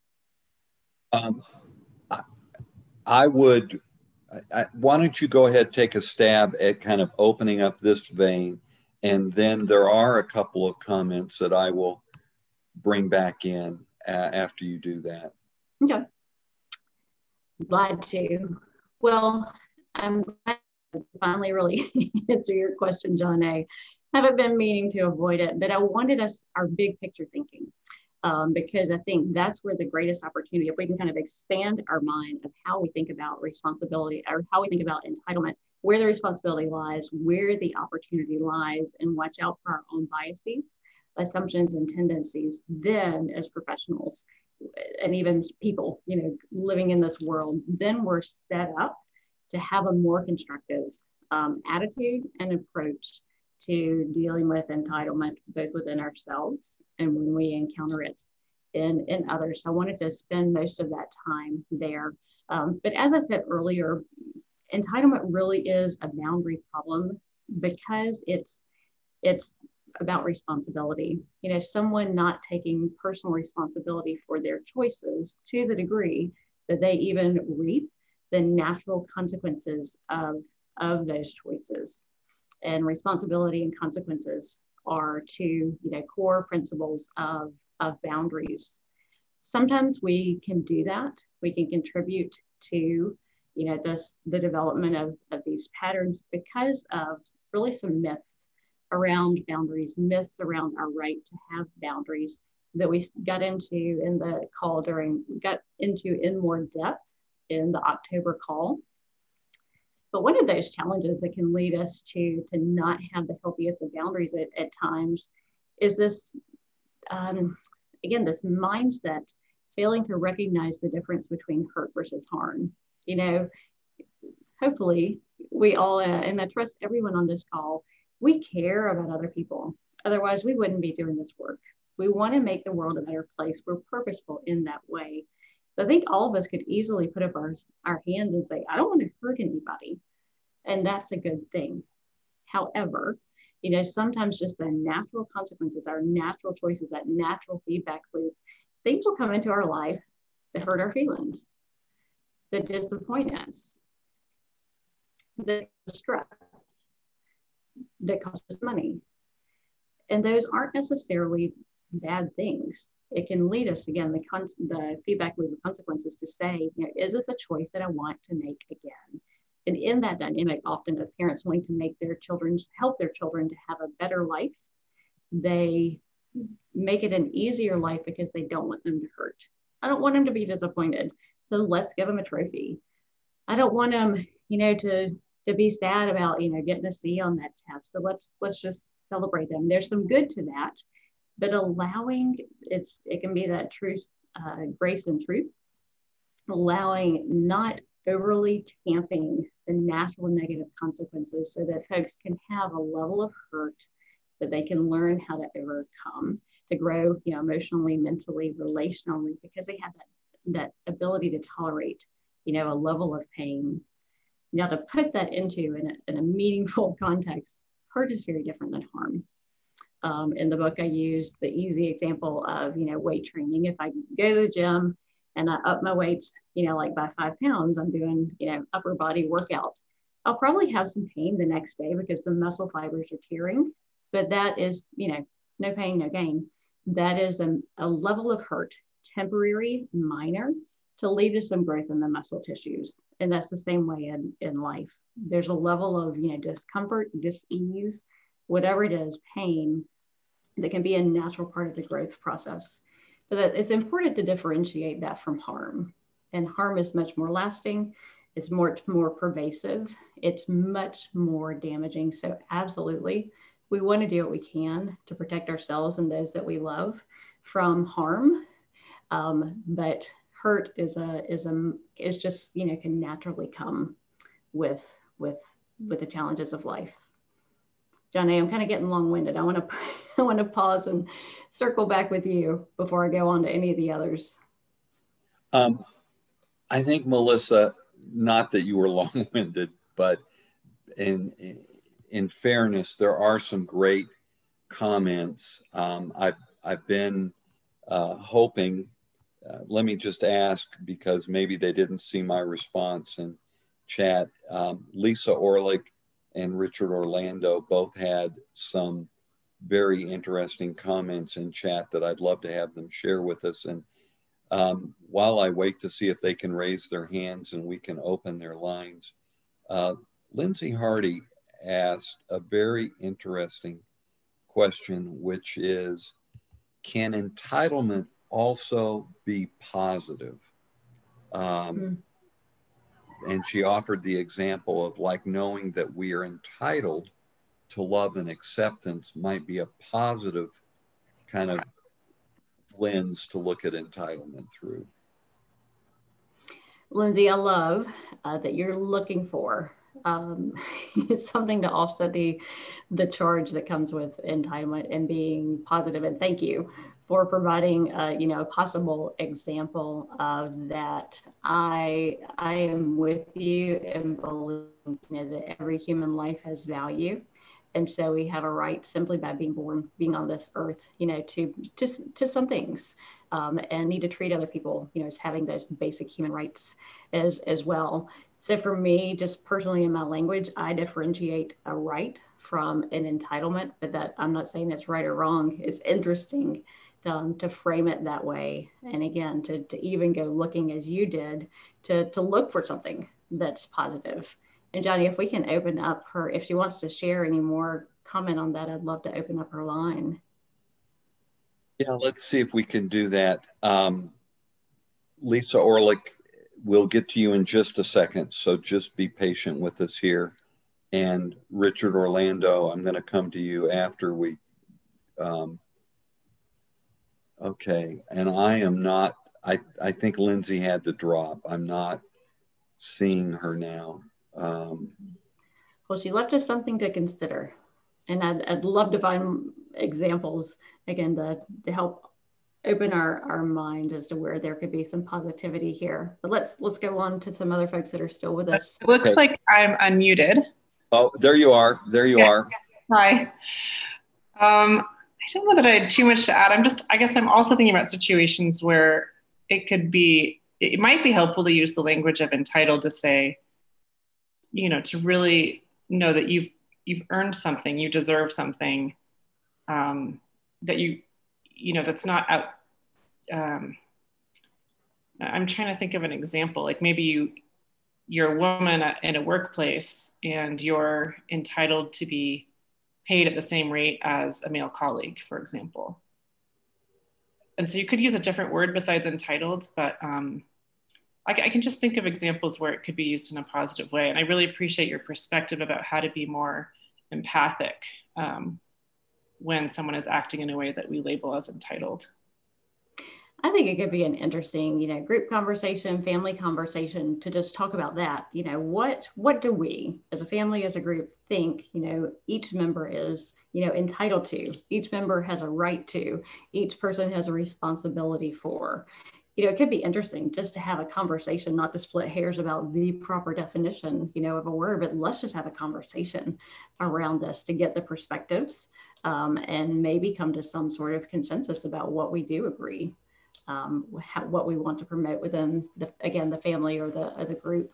Why don't you go ahead, take a stab at kind of opening up this vein, and then there are a couple of comments that I will bring back in after you do that. Okay. Glad to. Well, I'm glad to finally really answer your question, John A. I haven't been meaning to avoid it, but I wanted our big picture thinking. Because I think that's where the greatest opportunity, if we can kind of expand our mind of how we think about responsibility or how we think about entitlement, where the responsibility lies, where the opportunity lies, and watch out for our own biases, assumptions, and tendencies, then as professionals and even people, living in this world, then we're set up to have a more constructive attitude and approach to dealing with entitlement, both within ourselves and when we encounter it in others. So I wanted to spend most of that time there. But as I said earlier, entitlement really is a boundary problem because it's about responsibility. Someone not taking personal responsibility for their choices to the degree that they even reap the natural consequences of those choices. And responsibility and consequences are two core principles of boundaries. sometimes we can do that. We can contribute to, the development of these patterns because of really some myths around boundaries, myths around our right to have boundaries that we got into in the call got into in more depth in the October call. But one of those challenges that can lead us to not have the healthiest of boundaries at times is this, again, this mindset, failing to recognize the difference between hurt versus harm. Hopefully we all, and I trust everyone on this call, we care about other people. Otherwise, we wouldn't be doing this work. We want to make the world a better place. We're purposeful in that way. So I think all of us could easily put up our hands and say, I don't want to hurt anybody. And that's a good thing. However, sometimes just the natural consequences, our natural choices, that natural feedback loop, things will come into our life that hurt our feelings, that disappoint us, that stress, that cost us money. And those aren't necessarily bad things. It can lead us, again, the feedback loop of consequences to say, is this a choice that I want to make again? And in that dynamic, often of parents wanting to help their children to have a better life, they make it an easier life because they don't want them to hurt. I don't want them to be disappointed. So let's give them a trophy. I don't want them, to be sad about, getting a C on that test. So let's just celebrate them. There's some good to that, but allowing it can be that truth, grace and truth, allowing not overly tamping the natural negative consequences so that folks can have a level of hurt that they can learn how to overcome, to grow, emotionally, mentally, relationally, because they have that ability to tolerate, a level of pain. Now, to put that into in a meaningful context, hurt is very different than harm. In the book, I used the easy example of, weight training. If I go to the gym and I up my weights, like by 5 pounds, I'm doing, upper body workout. I'll probably have some pain the next day because the muscle fibers are tearing, but that is, no pain, no gain. That is a level of hurt, temporary, minor, to lead to some growth in the muscle tissues. And that's the same way in life. There's a level of, discomfort, dis-ease, whatever it is, pain, that can be a natural part of the growth process. But it's important to differentiate that from harm. And harm is much more lasting. It's much more pervasive. It's much more damaging. So absolutely, we want to do what we can to protect ourselves and those that we love from harm. But hurt is just, can naturally come with the challenges of life. Johnny, I'm kind of getting long-winded. I want to pause and circle back with you before I go on to any of the others. I think, Melissa, not that you were long-winded, but in fairness, there are some great comments. I've been hoping, let me just ask, because maybe they didn't see my response in chat. Lisa Orlick and Richard Orlando both had some very interesting comments in chat that I'd love to have them share with us. And while I wait to see if they can raise their hands and we can open their lines, Lindsay Hardy asked a very interesting question, which is, can entitlement also be positive? And she offered the example of like knowing that we are entitled to love and acceptance might be a positive kind of lens to look at entitlement through. Lindsay, I love that you're looking for it's something to offset the charge that comes with entitlement and being positive. And thank you for providing a possible example of that. I am with you and believe that every human life has value. And so we have a right simply by being born, being on this earth, to some things, and need to treat other people, as having those basic human rights as well. So for me, just personally in my language, I differentiate a right from an entitlement, but that I'm not saying that's right or wrong. It's interesting to frame it that way. And again, to even go looking as you did, to look for something that's positive. And Johnny, if we can open up her, if she wants to share any more comment on that, I'd love to open up her line. Yeah, let's see if we can do that. Lisa Orlick, we'll get to you in just a second, so just be patient with us here. And Richard Orlando, I'm going to come to you after we, okay. And I am not, I think Lindsay had to drop. I'm not seeing her now. Well, she left us something to consider. And I'd love to find examples, again, to help open our mind as to where there could be some positivity here. But let's go on to some other folks that are still with us. It looks like I'm unmuted. Oh, there you are. There you are. Hi. I don't know that I had too much to add. I guess I'm also thinking about situations where it might be helpful to use the language of entitled to say, to really know that you've earned something, you deserve something, that that's not out. I'm trying to think of an example, like maybe you're a woman in a workplace and you're entitled to be paid at the same rate as a male colleague, for example. And so you could use a different word besides entitled, but I can just think of examples where it could be used in a positive way. And I really appreciate your perspective about how to be more empathic when someone is acting in a way that we label as entitled. I think it could be an interesting, group conversation, family conversation to just talk about that. What do we as a family, as a group think, each member is, entitled to, each member has a right to, each person has a responsibility for. It could be interesting just to have a conversation, not to split hairs about the proper definition, of a word, but let's just have a conversation around this to get the perspectives and maybe come to some sort of consensus about what we do agree. What we want to promote within the family or the group.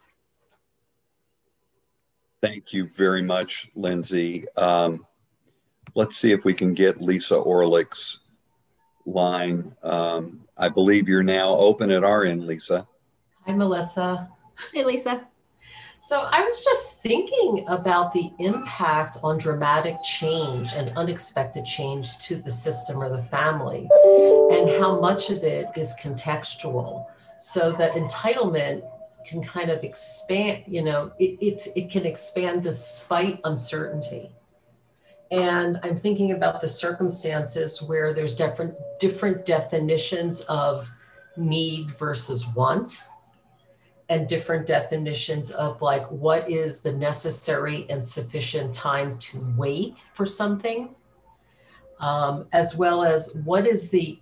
Thank you very much, Lindsay. Let's see if we can get Lisa Orlick's line. I believe you're now open at our end, Lisa. Hi, Melissa. Hey, Lisa. So I was just thinking about the impact on dramatic change and unexpected change to the system or the family, and how much of it is contextual. So that entitlement can kind of expand, it can expand despite uncertainty. And I'm thinking about the circumstances where there's different definitions of need versus want, and different definitions of like, what is the necessary and sufficient time to wait for something, as well as what is the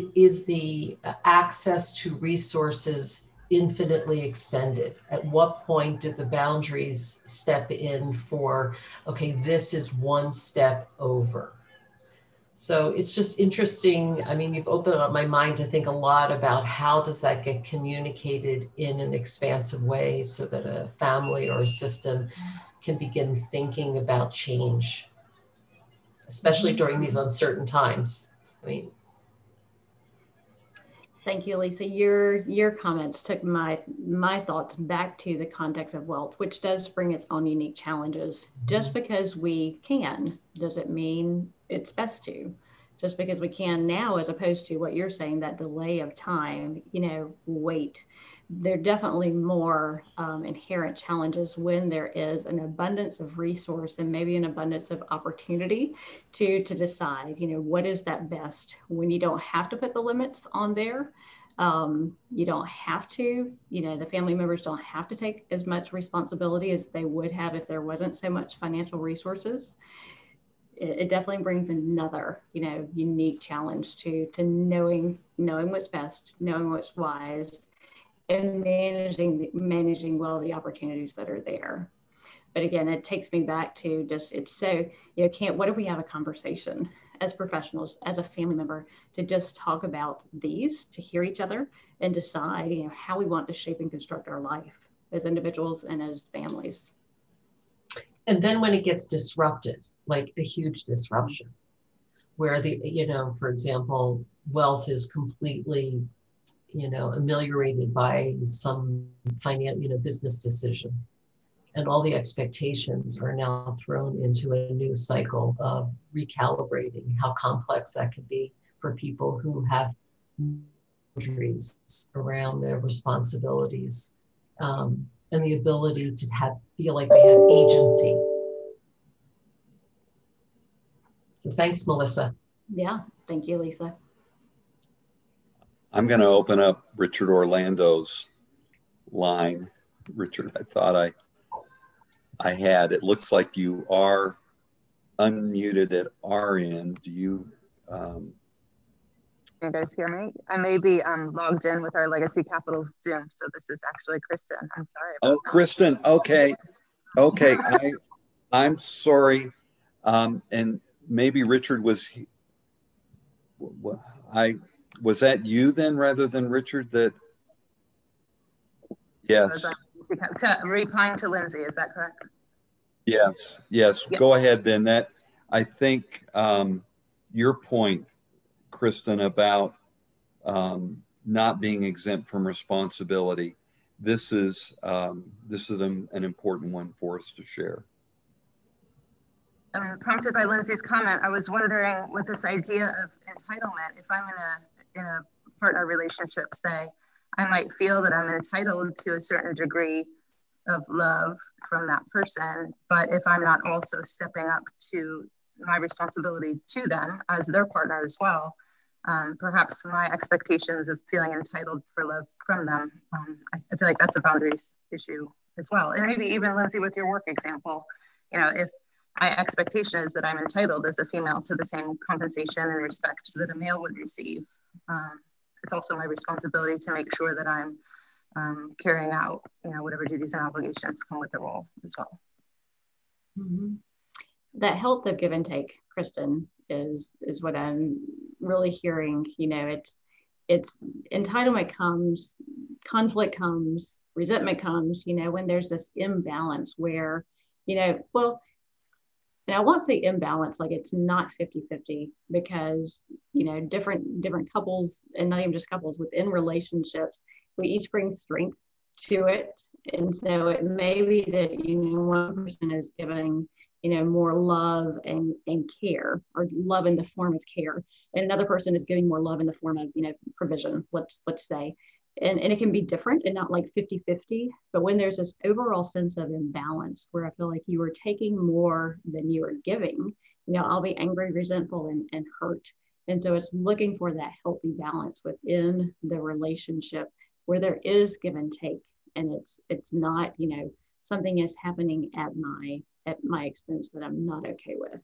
access to resources infinitely extended? At what point did the boundaries step in for, okay, this is one step over? So it's just interesting. I mean, you've opened up my mind to think a lot about how does that get communicated in an expansive way so that a family or a system can begin thinking about change, especially during these uncertain times. I mean, thank you, Lisa. Your comments took my thoughts back to the context of wealth, which does bring its own unique challenges. Just because we can, doesn't mean it's best to. Just because we can now, as opposed to what you're saying, that delay of time, wait. There are definitely more inherent challenges when there is an abundance of resource and maybe an abundance of opportunity to decide, what is that best when you don't have to put the limits on there. You don't have to, the family members don't have to take as much responsibility as they would have if there wasn't so much financial resources. It definitely brings another, unique challenge to knowing what's best, knowing what's wise, and managing well the opportunities that are there. But again, it takes me back to just, it's so, what if we have a conversation as professionals, as a family member, to just talk about these, to hear each other and decide, how we want to shape and construct our life as individuals and as families. And then when it gets disrupted, like a huge disruption, where for example, wealth is completely, ameliorated by some business decision. And all the expectations are now thrown into a new cycle of recalibrating how complex that can be for people who have boundaries around their responsibilities, and the ability to feel like they have agency. So thanks, Melissa. Yeah, thank you, Lisa. I'm going to open up Richard Orlando's line. Richard, I thought I had. It looks like you are unmuted at our end. Do you? Can you guys hear me? I may be logged in with our Legacy Capital Zoom, so this is actually Kristen. I'm sorry. Oh, Kristen. Okay. Okay. I'm sorry. And maybe Richard was that you then rather than Richard that? Yes. Replying to Lindsay, is that correct? Yes. Go ahead then. I think your point, Kristen, about not being exempt from responsibility. This is an important one for us to share. Prompted by Lindsay's comment, I was wondering with this idea of entitlement, if I'm in a partner relationship, say, I might feel that I'm entitled to a certain degree of love from that person, but if I'm not also stepping up to my responsibility to them as their partner as well, perhaps my expectations of feeling entitled for love from them, I feel like that's a boundaries issue as well. And maybe even Lindsay with your work example, if my expectation is that I'm entitled as a female to the same compensation and respect that a male would receive, it's also my responsibility to make sure that I'm carrying out, whatever duties and obligations come with the role as well. Mm-hmm. That health of give and take, Kristen, is what I'm really hearing. It's entitlement comes, conflict comes, resentment comes, when there's this imbalance where, and I won't say imbalance, like it's not 50-50 because, different couples, and not even just couples, within relationships, we each bring strength to it. And so it may be that, one person is giving, more love and care, or love in the form of care. And another person is giving more love in the form of, provision, let's say. And it can be different and not like 50-50, but when there's this overall sense of imbalance where I feel like you are taking more than you are giving, I'll be angry, resentful, and hurt. And so it's looking for that healthy balance within the relationship where there is give and take. And it's not, something is happening at my expense that I'm not okay with.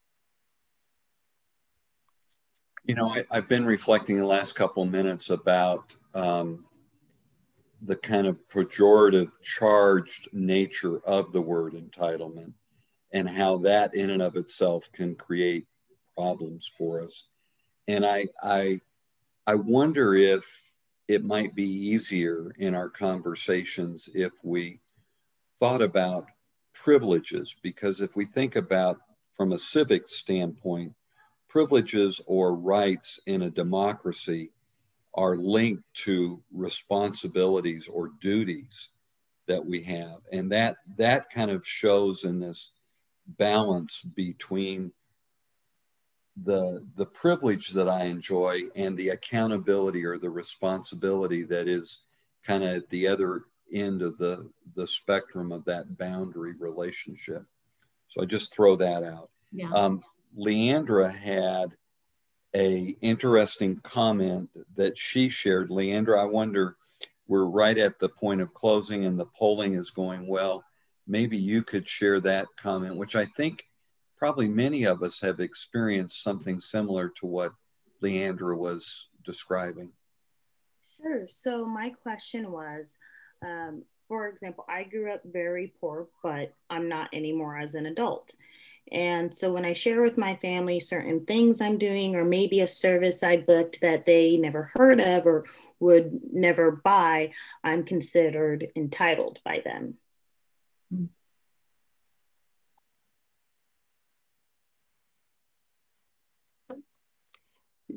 I've been reflecting the last couple of minutes about the kind of pejorative, charged nature of the word entitlement and how that in and of itself can create problems for us. And I wonder if it might be easier in our conversations if we thought about privileges, because if we think about from a civic standpoint, privileges or rights in a democracy are linked to responsibilities or duties that we have. And that kind of shows in this balance between the privilege that I enjoy and the accountability or the responsibility that is kind of at the other end of the spectrum of that boundary relationship. So I just throw that out. Yeah. Leandra had a interesting comment that she shared. Leandra, I wonder, we're right at the point of closing and the polling is going well. Maybe you could share that comment, which I think probably many of us have experienced something similar to what Leandra was describing. Sure. So my question was, for example, I grew up very poor, but I'm not anymore as an adult. And so when I share with my family certain things I'm doing, or maybe a service I booked that they never heard of or would never buy, I'm considered entitled by them.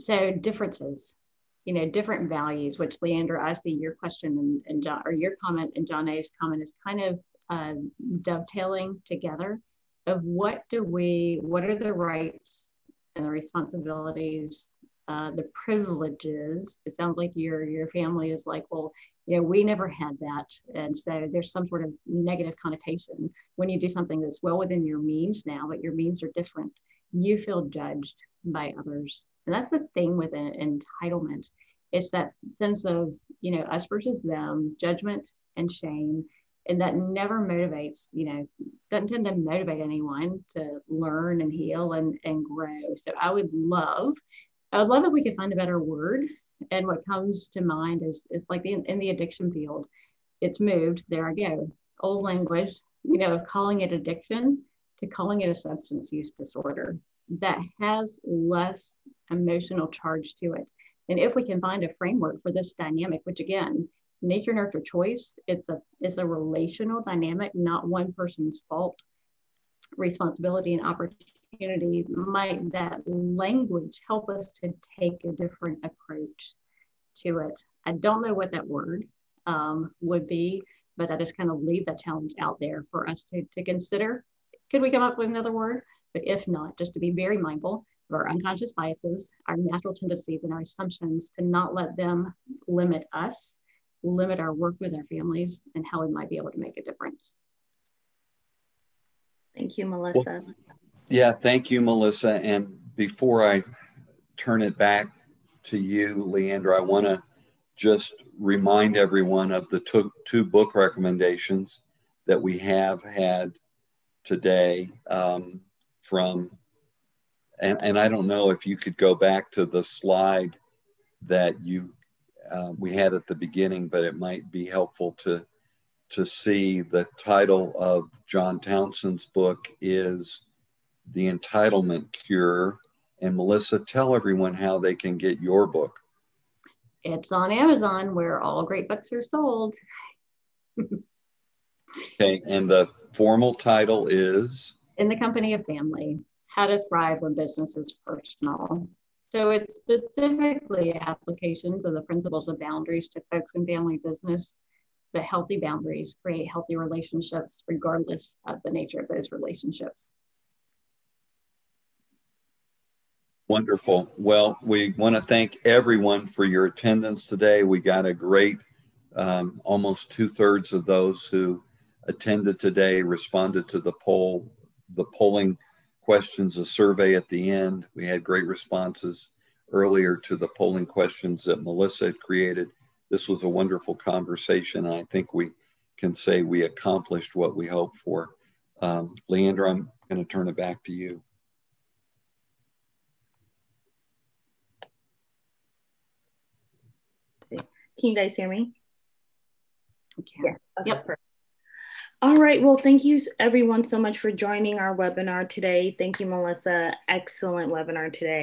so differences, different values, which Leandra, I see your question and John, or your comment and John A's comment is kind of dovetailing together of what are the rights and the responsibilities, the privileges. It sounds like your family is like, well, we never had that. And so there's some sort of negative connotation when you do something that's well within your means now, but your means are different. You feel judged by others. And that's the thing with entitlement. It's that sense of, us versus them, judgment and shame. And that never motivates, doesn't tend to motivate anyone to learn and heal and grow. So I would love if we could find a better word. And what comes to mind is like in the addiction field, it's moved, there I go, old language, calling it addiction to calling it a substance use disorder that has less emotional charge to it. And if we can find a framework for this dynamic, which again, nature nurture choice, it's a relational dynamic, not one person's fault, responsibility and opportunity. Might that language help us to take a different approach to it? I don't know what that word would be, but I just kind of leave that challenge out there for us to consider. Could we come up with another word? But if not, just to be very mindful of our unconscious biases, our natural tendencies, and our assumptions, to not let them limit us, limit our work with our families, and how we might be able to make a difference. Thank you, Melissa. Well, yeah, thank you, Melissa. And before I turn it back to you, Leandra, I want to just remind everyone of the two book recommendations that we have had today and I don't know if you could go back to the slide that we had at the beginning, but it might be helpful to see the title of John Townsend's book is The Entitlement Cure. And Melissa, tell everyone how they can get your book. It's on Amazon, where all great books are sold. Okay, and the formal title is? In the Company of Family, How to Thrive When Business is Personal. So it's specifically applications of the principles of boundaries to folks in family business, but healthy boundaries create healthy relationships regardless of the nature of those relationships. Wonderful. Well, we want to thank everyone for your attendance today. We got a great, almost 2/3 of those who attended today responded to the polling questions, a survey at the end. We had great responses earlier to the polling questions that Melissa had created. This was a wonderful conversation. I think we can say we accomplished what we hoped for. Leandra, I'm going to turn it back to you. Can you guys hear me? Okay. Yes. Okay, yep. Perfect. All right. Well, thank you everyone so much for joining our webinar today. Thank you, Melissa. Excellent webinar today.